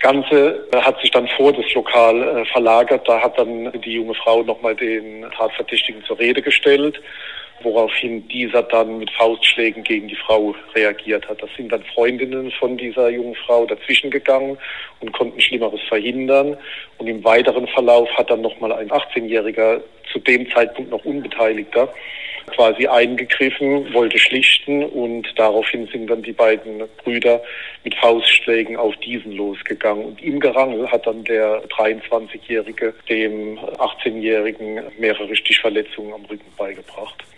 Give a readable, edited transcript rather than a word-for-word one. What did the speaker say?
Ganze hat sich dann vor das Lokal verlagert. Da hat dann die junge Frau nochmal den Tatverdächtigen zur Rede gestellt, woraufhin dieser dann mit Faustschlägen gegen die Frau reagiert hat. Das sind dann Freundinnen von dieser jungen Frau dazwischen gegangen und konnten Schlimmeres verhindern. Und im weiteren Verlauf hat dann nochmal ein 18-Jähriger, zu dem Zeitpunkt noch Unbeteiligter, quasi eingegriffen, wollte schlichten, und daraufhin sind dann die beiden Brüder mit Faustschlägen auf diesen losgegangen. Und im Gerangel hat dann der 23-Jährige dem 18-Jährigen mehrere Stichverletzungen am Rücken beigebracht.